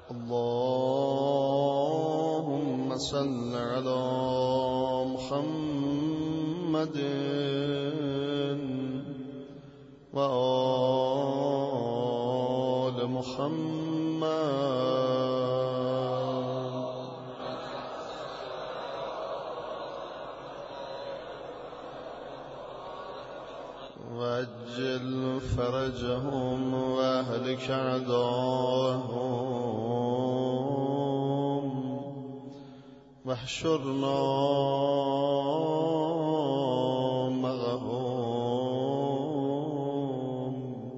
اللهم صل على محمد وآل محمد وعجل فرجهم واهلك أعداءهم واحشرنا معهم.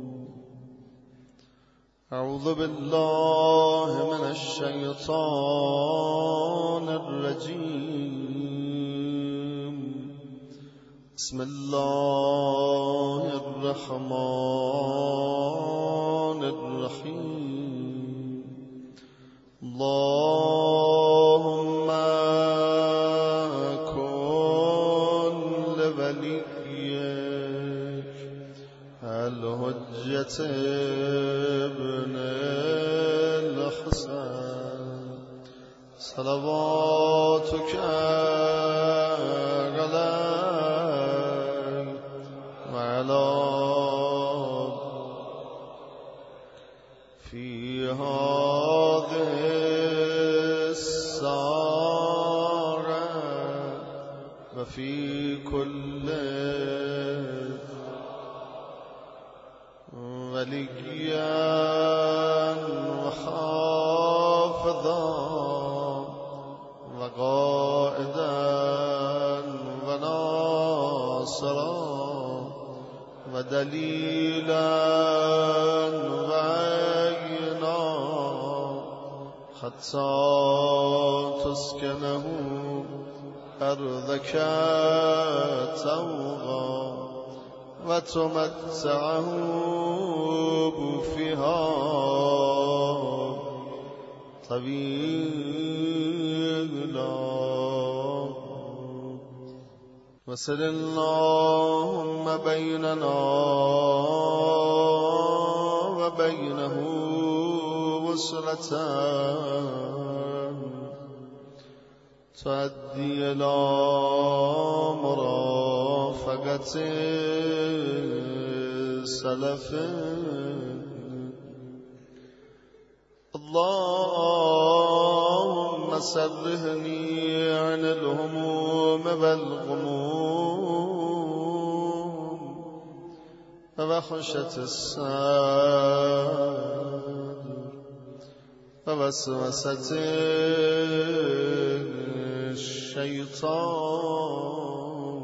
أعوذ بالله من الشيطان الرجيم. بسم الله الرحمن الرحيم. اللهم كن لوليك الحجة ابن الحسن صلواتك عليه وعلى في هذه الساعة وفي كل وليا وحافظا وقائدا وناصرا ودليلا وعينا حتى تسكنه أرضك توغا وتمتعه فيها طويلا. وصل اللهم بيننا وبينه وصلة تؤدي إلى مرافقة سلف. اللهم سرهني عن الهموم والغموم ووحشة الصدر ووسوسة الشيطان.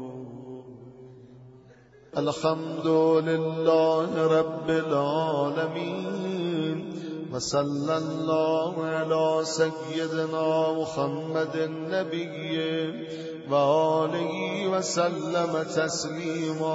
الحمد لله رب العالمين وصلى الله على سيدنا محمد النبي وآله وسلم تسليما.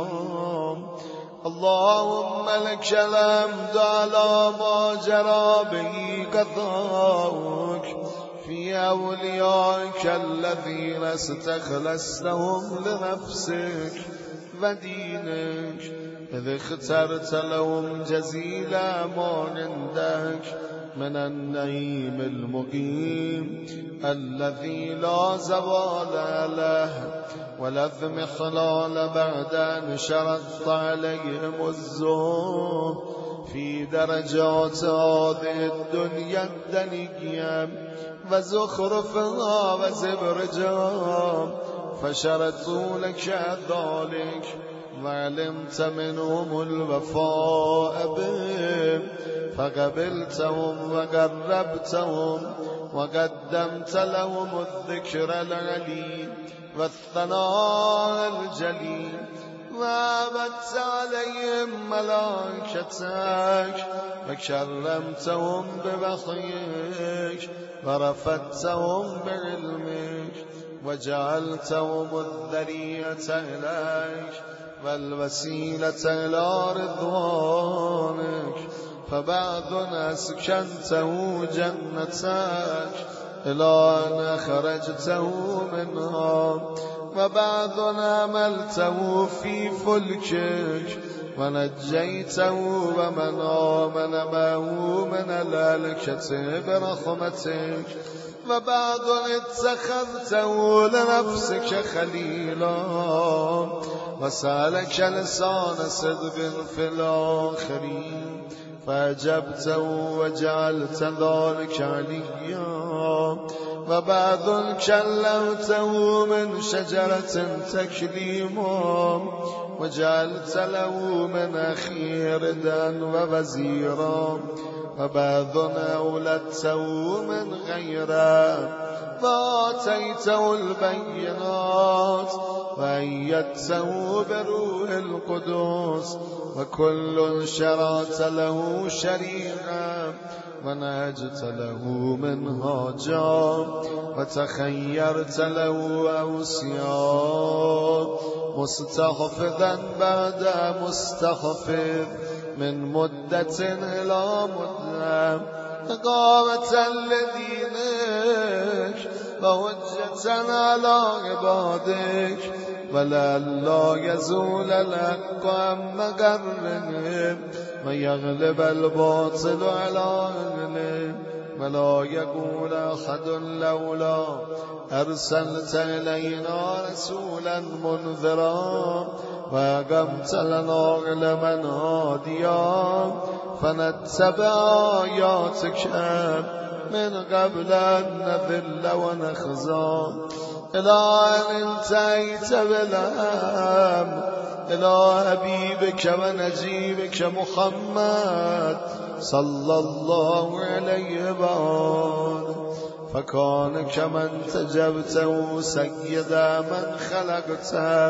اللهم لك الحمد على ما جرى به قضاؤك في أوليائك الذين استخلصتهم لنفسك ودينك إذ اخترت لهم جزيل ما عندك من النعيم المقيم الذي لا زوال له ولا اضمحلال بعد أن شرطت عليهم الزهد في درجات هذه الدنيا الدنيا وزخرفها وزبرجها فشرطوا لك ذلك وعلمت منهم الوفاء بهم فقبلتهم وقربتهم وقدمت لهم الذكر العلي والثناء الجليل وأبت عليهم ملائكتك وكرمتهم بوحيك ورفدتهم بعلمك وجعلتهم الذرية إليك والوسيلة إلى رضوانك فبعد أسكنته جنتك إلى أن أخرجته منها وبعد عملته في فلكك ونجيته ومن آمن معه من الهلكة برحمتك وبعد اتخذته لنفسك خليلا وسألك لسان صدق في الآخرين فأجبته وجعلت ذلك عليا وبعد كلمته من شجرة تكليما وجعلت له من أخيه ردا ووزيرا وبعد أولدته من غيره وآتيته البينات وأيدته بروح القدس وكل شرعت له شريعا ونهجت له منهاجا وتخيرت له أوصيا مستحفظا بعد مستحفظ من مدة إلى مدة إقامة لدينك وحجة على عبادك ولئلا يزول الحق عن مقرنه ويغلب الباطل على أهله ولا يقول أحد لولا أرسلت إلينا رسولا منذرا وأقمت لنا علما هاديا فنتبع آياتك من قبل أن نذل ونخزى إلى أن انتهيت بالأمر إلى حبيبك ونجيبك محمد صلى الله عليه وآله فكان كمن تجبته سيد من خلقته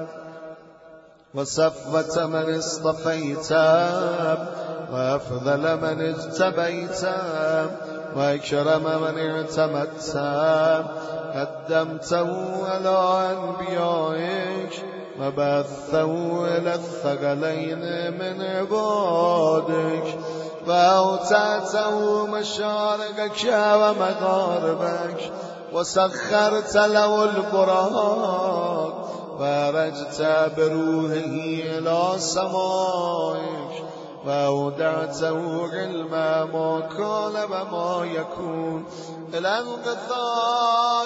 وصفوة من اصطفيته وأفضل من اجتبيته وأكرم من اعتمدته قدمته على أنبيائك وبثه إلى الثقلين من عبادك وأوتعته مشارقك ومغاربك وسخرت له البراق وأرجت بروحه إلى سمائك وأودعته علم ما كان وما يكون إلى انقضاء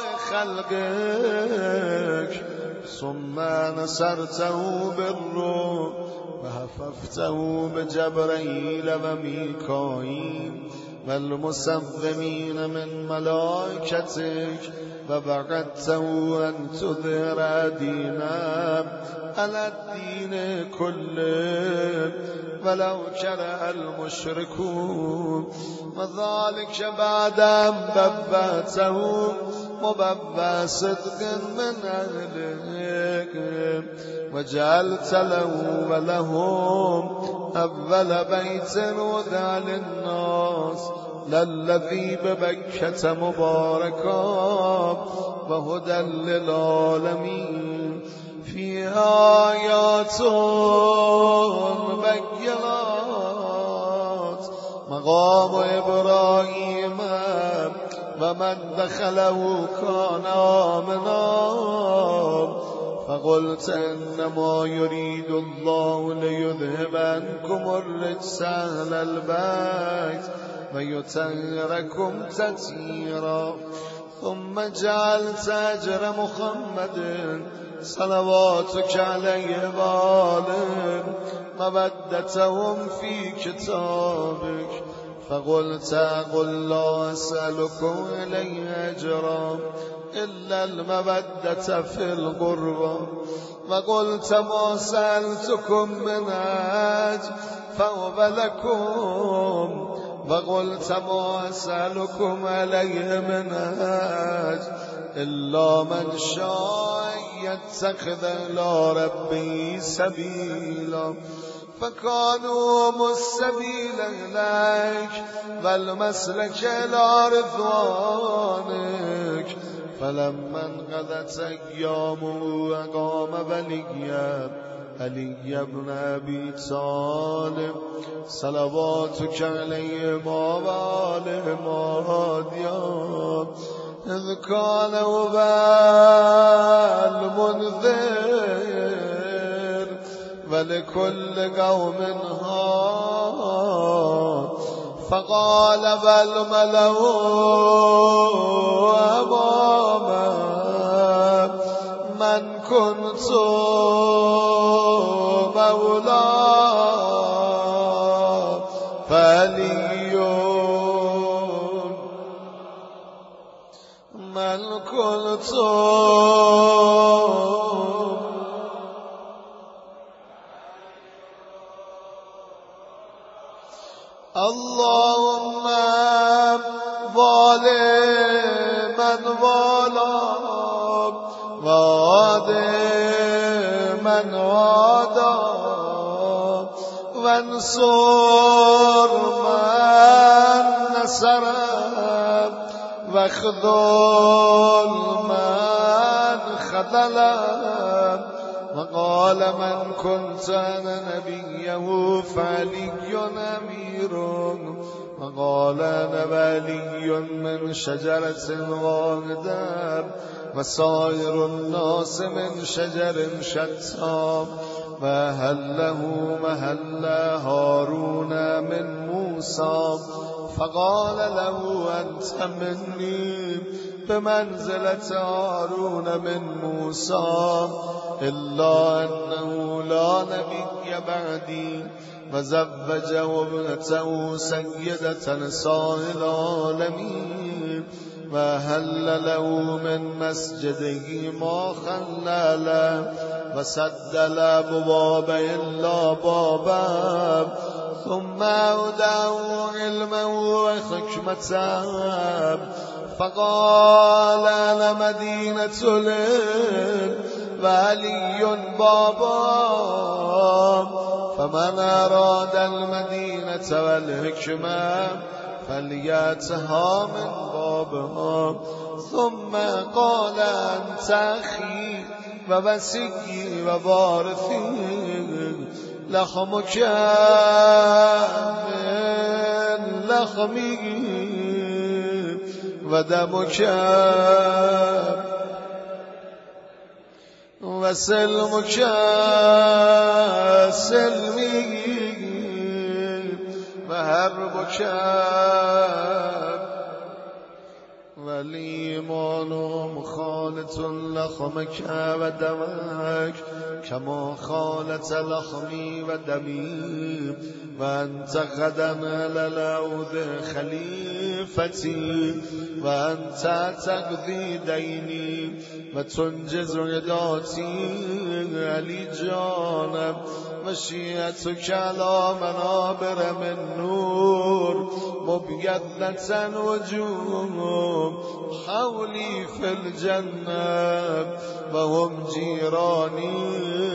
خلقك ثم نصرته بالروح وحففته بجبريل وميكائيل والمسومين من ملائكتك وبعثته أن تظهر دينا على الدين كله ولو كره المشركون وذلك بعد أن ببعته مببى صدق من أهلك وجعلت له ولهم أول بيت وضع للناس للذي ببكة مباركا وهدى للعالمين فيها آيات بينات مقام إبراهيم ومن دخله كان آمنا فقلت إنما يريد الله ليذهب عنكم الرجس أهل البيت ويطهركم تطهيرا ثم جعلت أجر محمد صلواتك عليه وآله مودتهم في كتابك فقلت قل لا أسألكم إليه أجرا إلا المودة في القربى وقلت ما سألتكم من أجر فهو لكم وقلت ما أسألكم عليه من أجر إلا من شاء يتخذ إلى ربه سبيلا فكانوا السبيل إليك والمسلك إلى رضوانك فلما انقضت أيامه أقام علي بن أبي طالب صلواتك عليه وآله هاديا إذ كان أبا المنذر ولكل قوم هاد فقال والملأ أمامه من كنت مولاه فعلي من كنت اللهم والي من والاه وعادي من عاداه وانصر من نصره واخذل من خذله وقال من كنت أنا نبيه فعلي أمير وقال أنا ولي من شجرة واحدة وسائر الناس من شجر شتى وهل له مهل هارون من موسى فقال له أنت مني بمنزلة هارون من موسى إلا أنه لا نبي بعدي وزوجه ابنته سيدة نساء العالمين وهل له من مسجده ما خلل وسد الأبواب إلا بابا ثم أودعه علما وحكمة فقال أنا مدينة وعلي بابا فمن أراد المدينة والحكمة فليأتها من بابها ثم قال أنت أخي ووصي ووارثي لحمك من لحمي ودمك وسلمك سلمي وحربك والإيمان مخالط لحمك ودمك كما خالت لحمي ودمي وأنت غدا على العود خليفتي وأنت تقضي ديني وتنجز رداتي علي جانب مشيئتك على منابر من نور مبيضة وجوه حولي في الجنة وهم جيراني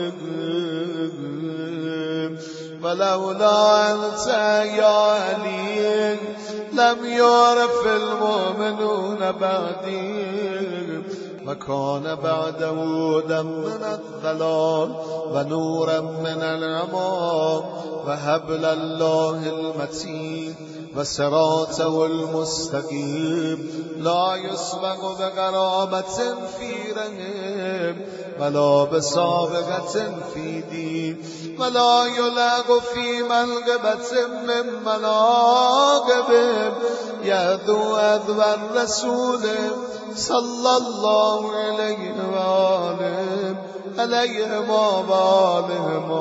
ولولا أنت يا علي لم يعرف المؤمنون بعدي وكان بعده هدى من الضلال ونورا من العمى وحبل الله المتين وصراطه المستقيم لا يسبق بقرابة في رحم ولا بسابقة في دين ولا يلاغ في منقبة من مناقبه يهدو أذوى الرسول صلى الله عليه وآله عليهم وآلهم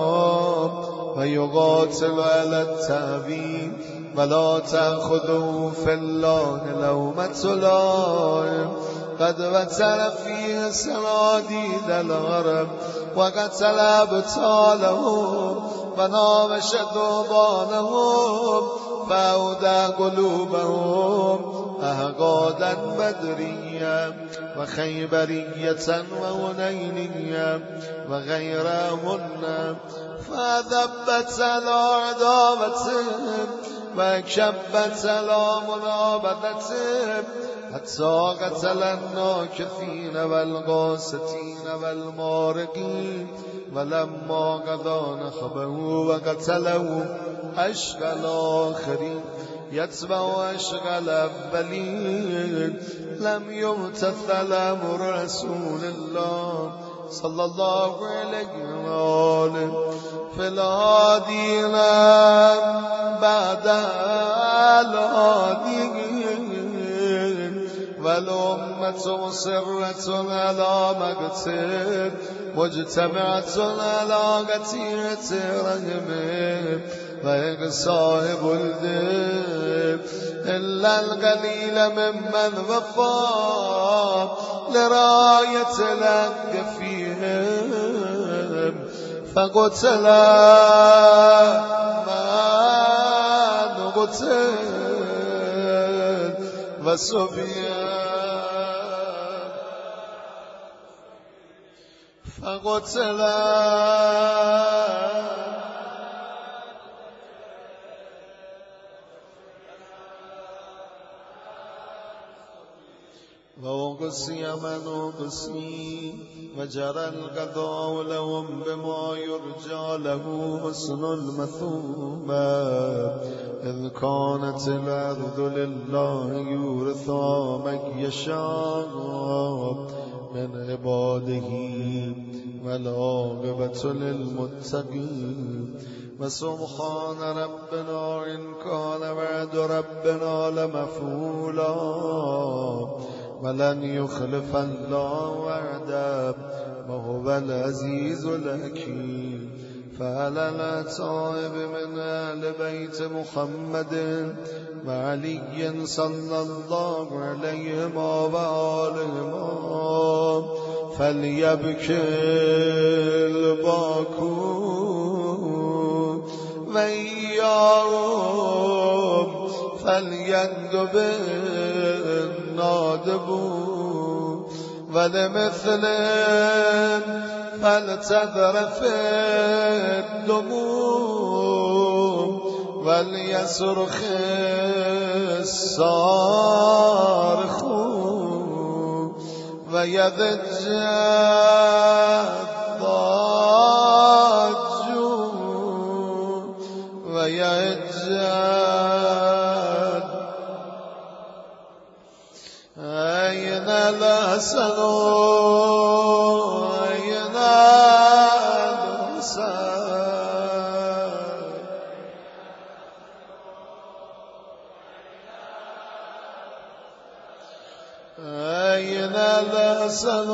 ويقاتل على التأويل ولا تأخذوا في الله لومة لائم قد وتر فيه سراديد الغرب وقتل أبطالهم وناوش ذوبانهم فأودى قلوبهم أهقادا بدريا وخيبرية وهنينية وغيرهن فذبت على عداوتهم وكبت على منابذتهم حتى قتل الناكثين والغاستين والمارقين ولما قضى نحبه وقتله أشقى الآخرين يتبع أشقى الأولين لم يمتثل أمر رسول الله صلى الله عليه وآله الهادين بعد الهادين والأمة مصرة على مقتل مجتمعة على قتية رحمه غير صاحب الدب إلا القليل ممن وفى لراية الحق فيهم فقتل من قتل وسبيان فقتل وأقصي من أقصي وجرى القضاء لهم بما يرجى له حسن المثوبة إذ كانت الأرض لله يورثها من يشاء من عباده والعاقبة للمتقين وسبحان ربنا إن كان وعد ربنا لمفعولا ولن يخلف الله وعده وهو العزيز الحكيم فعلى الأتائب من آل بيت محمد وعلي صلى الله عليهما وآلهما فليبكي الباكون وإياهم فليندب النادبون ولمثلهم فلتذرف الدموع وليصرخ الصارخون ويضج الضاجون ويهج أين الحسن أين الحسين أين الحسن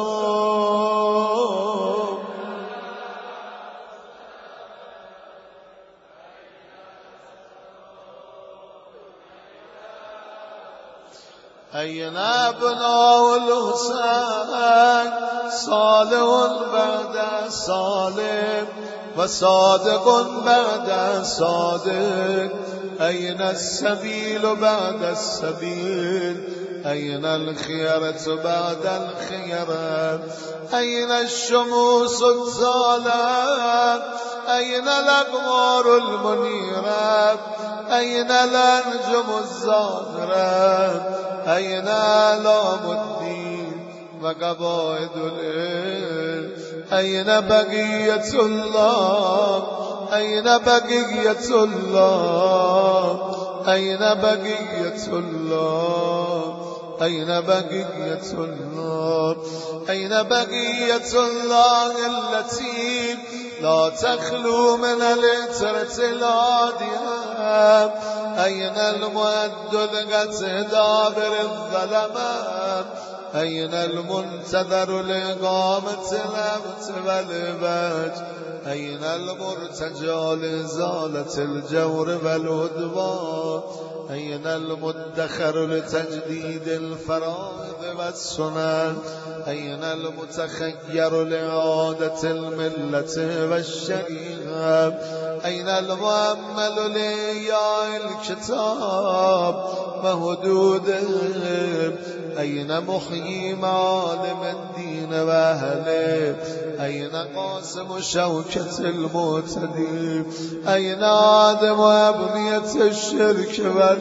أين أبناء الحسين صالح بعد صالح وصادق بعد صادق أين السبيل بعد السبيل أين الخيرة بعد الخيرة أين الشموس الزالة أين الأقمار المنيرة أين الأنجم الزاهرة أين أعلام الدين وقواعد العلم أين بقية الله أين بقية الله أين بقية الله أين بقية الله أين بقية الله التي لا تخلو من العترة الهادية أين المؤد لقتل دابر الظلمات أين المنتظر لإقامة الأمت والإباج أين المرتجى لإزالة الجور والعدوان أين المدخر لتجديد الفرائض والسنن أين المتخير لإعادة الملة والشريعة أين المؤمل لإحياء الكتاب وحدوده أين محيي معالم الدين وأهله أين قاسم شوكة المعتدين أين آدم وأبنية الشرك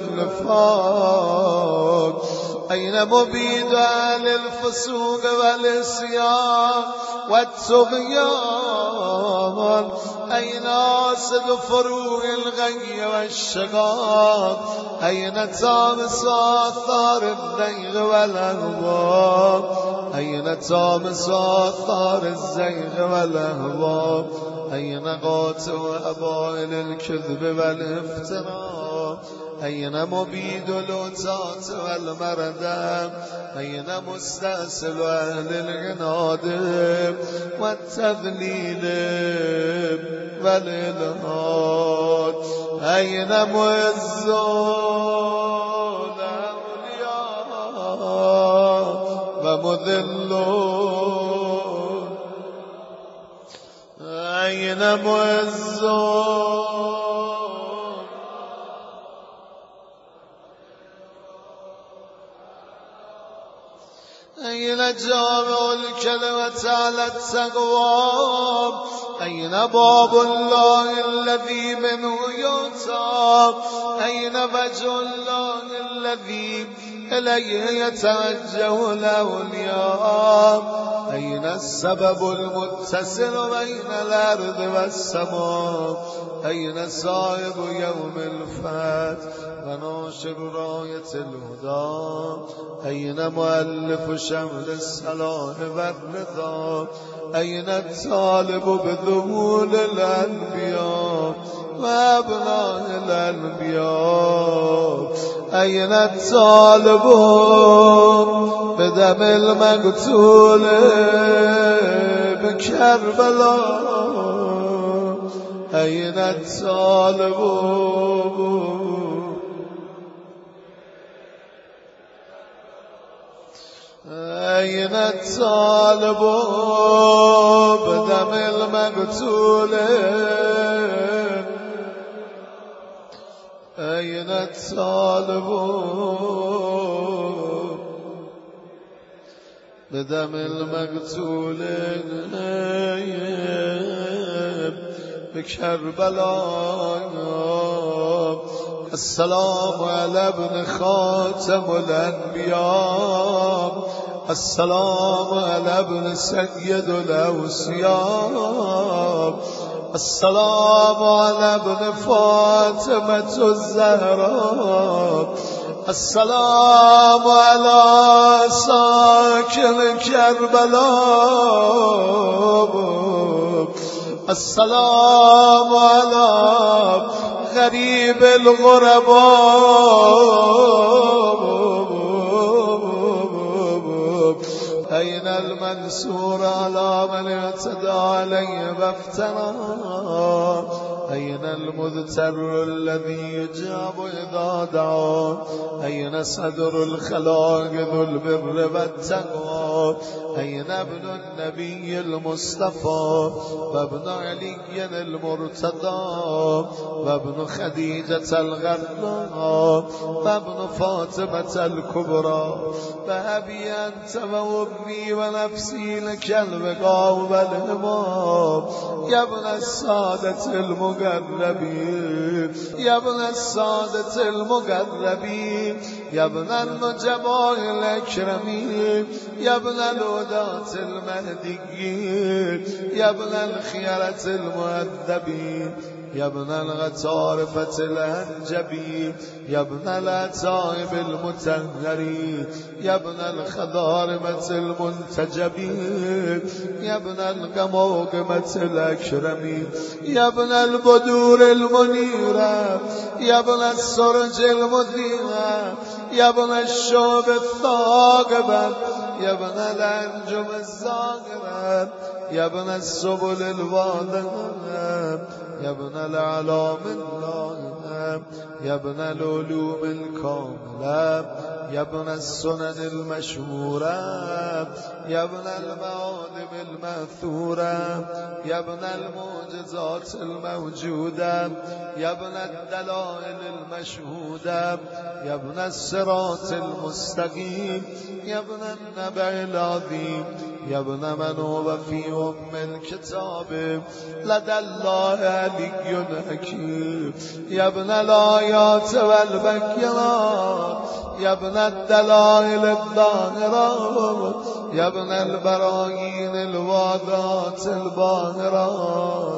والنفاق أين مبيد أهل الفسوق والعصيان والطغيان أين آسد فروع الغي والشقاق أين تامس آثار الزيغ والأهواء أين تامس آثار الزيغ والأهواء أين قاطع أبائل الكذب والافتراء أين مبيد العتاة والمردة أين مستأصل أهل العناد والتذليل والإلحاد أين معز الأولياء ومذلون أين معز أين جامع الكلمة على التقوى أين باب الله الذي منه يؤتى أين وجه الله الذي إليه يتوجه الأولياء أين السبب المتصل بين الأرض والسماء أين صاحب يوم الفتح وناشر راية الهدى أين مؤلف شمل الصلاح والرضا أين الطالب بذهول الأنبياء وأبناء الأنبياء أين الطالب بدم المقتول بكربلاء أين الطالب أين الطالب بدم المقتول أين الطالب بدم المقتول بكربلاء السلام على ابن خاتم الأنبياء السلام على ابن سيد الأوصياء السلام على ابن فاطمة الزهراء السلام على ساكن كربلاء السلام على غريب الغرباء أين المنصور على من اعتدى عليه وافترى أين المذتر الذي يجاب إذا دعا أين صدر الخلائق ذو البر والتقوى أين ابن النبي المصطفى وابن علي المرتضى وابن خديجة الغراء وابن فاطمة الكبرى فأبي أنت وأمي ونفسي لك البقاء والهمام يا ابن السادة المقربين يا ابن السادة المقربين يا ابن النجباء الأكرمين يا ابن الهداة المهديين يا ابن الخيرة المؤدبين يا ابن الغطارفة الأنجبين يا ابن الأتائب المتهرين يا ابن الخضارمة المنتجبين يا ابن القموقمة الأكرمين يا ابن البدور المنيرة يا ابن السرج المذيرة يا ابن الشوب الثاقبة يا ابن الأنجم الزاغرة يا ابن السبل الواضحة يا ابن الأعلام النائمة يا ابن العلوم الكاملة يا ابن السنن المشهورة يا ابن المعالم المأثورة يا ابن المعجزات الموجودة يا ابن الدلائل المشهودة يا ابن الصراط المستقيم يا ابن النبع العظيم يا ابن من هو في أم الكتاب لدى الله علي حكيم يا ابن الآيات والبينات يا ابن الدلائل الظاهرات يا ابن البراهين الواضحات الباهرات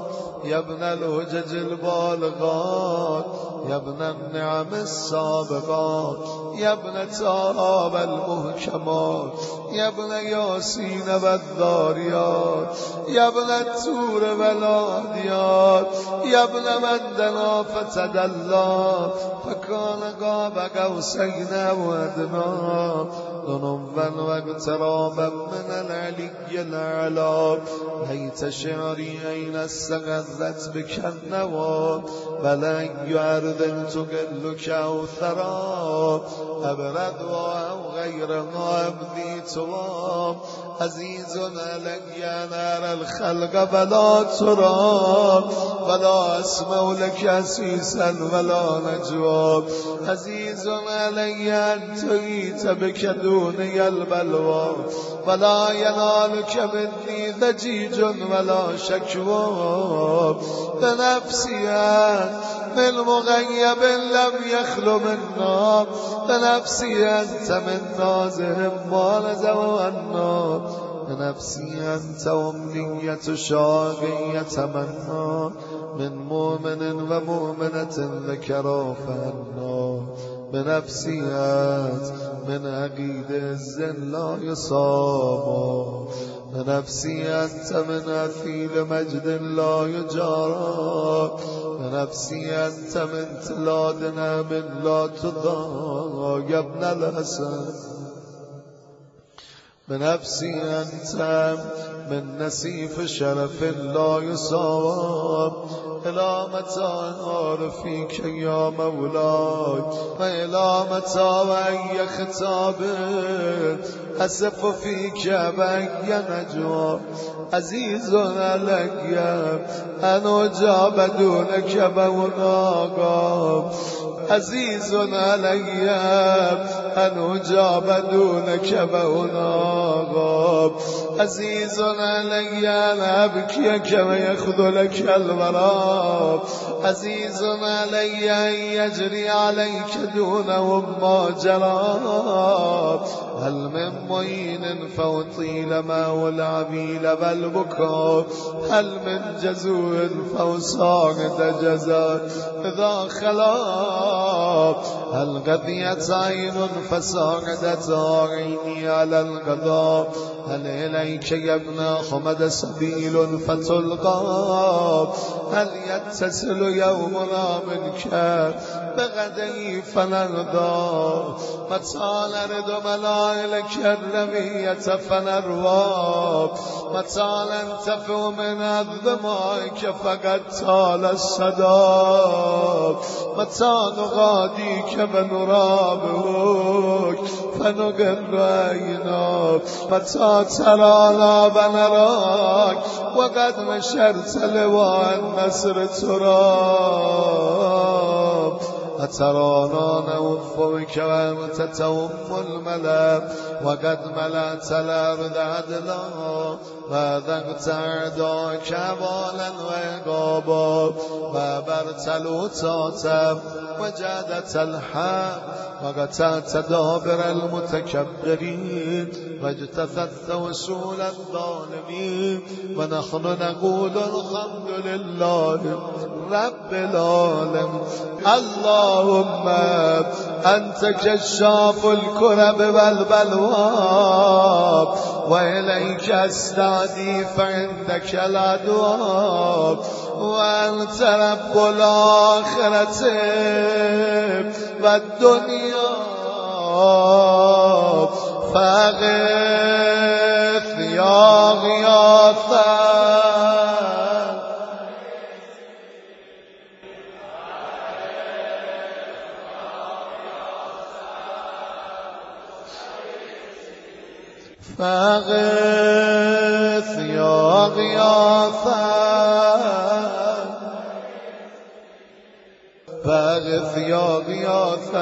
يا ابن الهجج البالغات يا ابن النعم السابقات يا ابن تاب المحكمات يا ابن ياسين والذاريات يا ابن التور والعاديات يا ابن من دنا فتدلى فكان قاب قوسين أو أدنى ذنوبا واقترابا من العلي الأعلى ليت شعري أين استغرت بك النوى بل أي أرض تقلك أو ثرى أبرد أو غيرها أبدي توام عزيز علي نار الخلق ولا ترى ولا أسمع لك أسيسا ولا نجوى عزيز علي أن تغيت بك دوني البلوى ولا ينالك مني ضجيج ولا شكوى بنفسي من مغيب لم يخلو منا بنفسي أنت من نازه ما نزوى النار بنفسي أنت أمنية شاقي يتمنى من مؤمن ومؤمنة ذكروا فهنا بنفسي أنت من عقيد الزن لا يصاب بنفسي أنت من أثيل مجد لا يجارى بنفسي أنت من تلادنا من لا تضاع يا ابن الحسن بنفسي أنت من نسيف شرف لا يصاب إلى متى أعرفك يا مولاي وإلى متى وأي خطاب أسف فيك بأي نجوى عزيز علي أن أجاب دونك بوناغا عزيز علي أن أجاب دونك بوناغا عزيز علي أن أبكيك ويخذلك الورى عزيز علي أن يجري عليك دونهم ما جرى هل من معين فأطيل ماء العبيل والبكاء هل من جزور فأصاعد جزاء إذا خلا هل غذيت عين فساعدت عيني على القضاء هل إليك يا ابن حمد سبيل فتلقى هل يتصل يومنا منك بغدي فنرضى متى نرد ملائك الرمية فنروى متى ننتفع من أذمائك فقد طال الصدى متى نغاديك ونرابك فنقر عيناك متى ترانا ونراك وقد نشرت لواء النصر تراب أترانا نوف بك وأنت توم الملا وقد ملأت الأرض عدلا وذقت أعداءك بالا وعقابا وبرت الوتاتا وجادت الحق وقطعت دابر المتكبرين واجتثت وصول الظالمين ونحن نقول الحمد لله رب العالمين اللهم أنت كشاف الكرب والبلوى وإليك أستعدي فعندك الأدواب وأنت رب الآخرة والدنيا فاغث يا غياثا فاغث يا غياثا فاغث يا غياث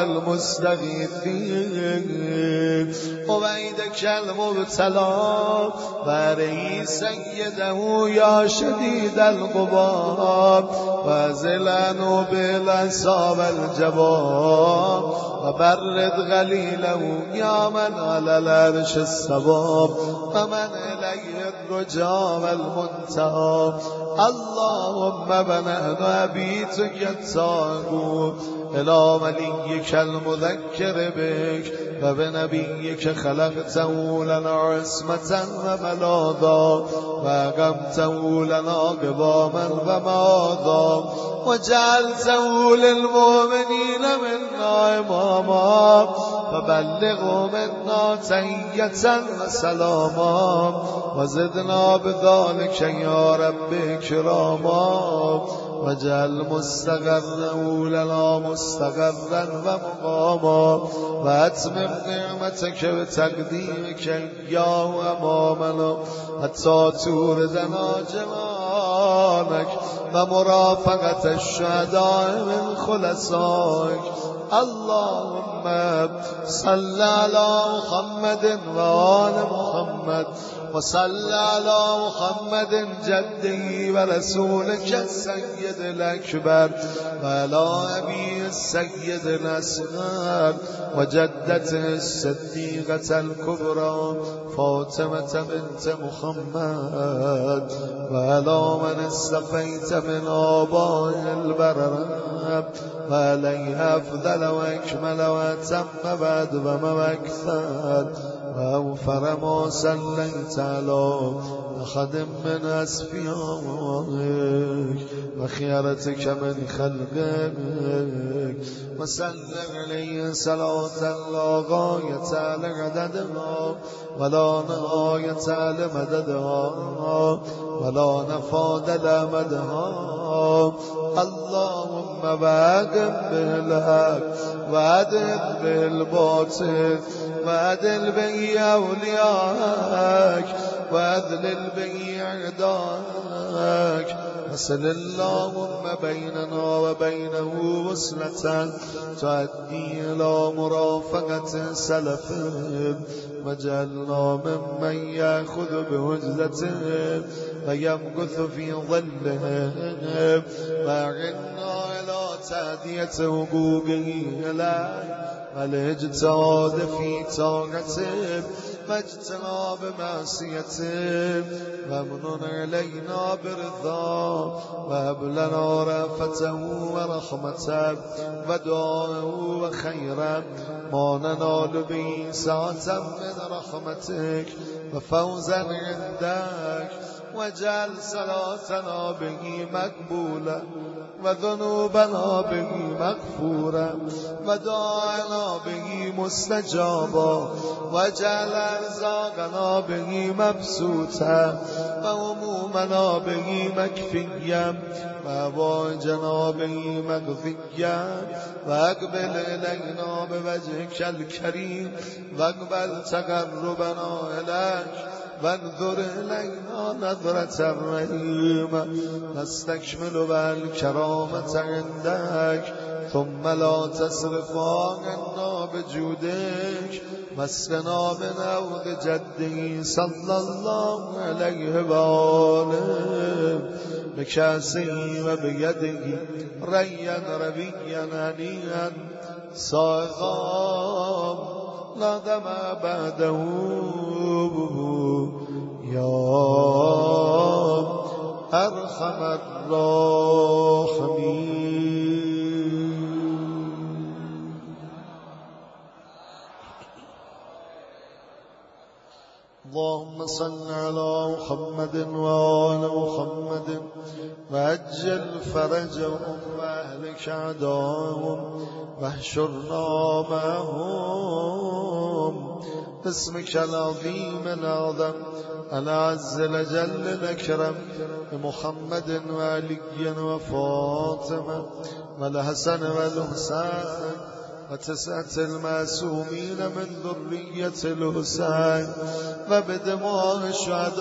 المستغيثين أبيدك المبتلى بارئ سيده يا شديد القباب وزلانوا بالأساب الجباب وبرد غليله يا من على العرش السباب ومن إليه الرجاء والمنتهى اللهم بنحن عبيدك التاغوت إلى وليك المذكر بك وبنبيك خلقته لنا عصمة وملاذا وأقمته لنا قواما وماذا وجعلته للمؤمنين منا إماما فبلغوا منا تحية وسلاما وزدنا بذلك يا رب كراما وجعل مستقره لنا مستقرا ومقاما واتمم نعمتك بتقديمك إياه أمامنا حتى توردنا جمالك ومرافقة الشهداء من خلصائك اللهم صل على محمد وآل محمد وصل على محمد جده ورسولك السيد الأكبر وعلى أبي السيد الأصغر وجدته الصديقة الكبرى فاطمة بنت محمد وعلى من استفيت من آبائه البررة وعليه أفضل وأكمل وأتم بعد وما أكثر وأوفر ما صليت على أحد من أصفيائك وخيرتك من خلقك وسلم عليه صلاة لا غاية لعددها ولا نهاية لمددها ولا نفاد لمدها اللهم باقم بالحق وعدل بالباطل وعدل به أوليائك وأذلل به أعدائك وصل اللهم بيننا وبينه وصلة تؤدي إلى مرافقة سلفهم وجعلنا ممن يأخذ بهجرتهم ويمكث في ظلهم وأعنا إلى تأدية حقوقه إليك والاجتهاد في طاعتهم واجتناب معصيتهم وامنن علينا برضاه وهب لنا رأفته ورحمته ودعاءه وخيرا ما ننال به سعة من رحمتك وفوزا عندك واجعل صلاتنا به مقبولا وذنوبنا به مغفورا ودعانا به مستجابا واجعل أرزاقنا به مبسوطا وهمومنا به مكفيا وحوائجنا به مقضيا واقبل إلينا بوجهك الكريم واقبل تقربنا إليك وانظر إلينا نظرة الرحيم نستكمل بالكرامة عندك ثم لا تصرف عنا بجودك مسكنا من عود جده صلى الله عليه وآله بكاسه وبيده ريا ربيا هنيئا صائغا لا دم بعده يا أرحم الراحمين. اللهم صل على محمد وآل محمد وعجل فرجهم وأهلك أعداءهم واحشرنا معهم باسمك العظيم الأعظم الأعز الأجل الأكرم بمحمد وعلي وفاطمة والحسن والحسين وتسعة المعصومين من ذرية الحسين وبدماء الشهداء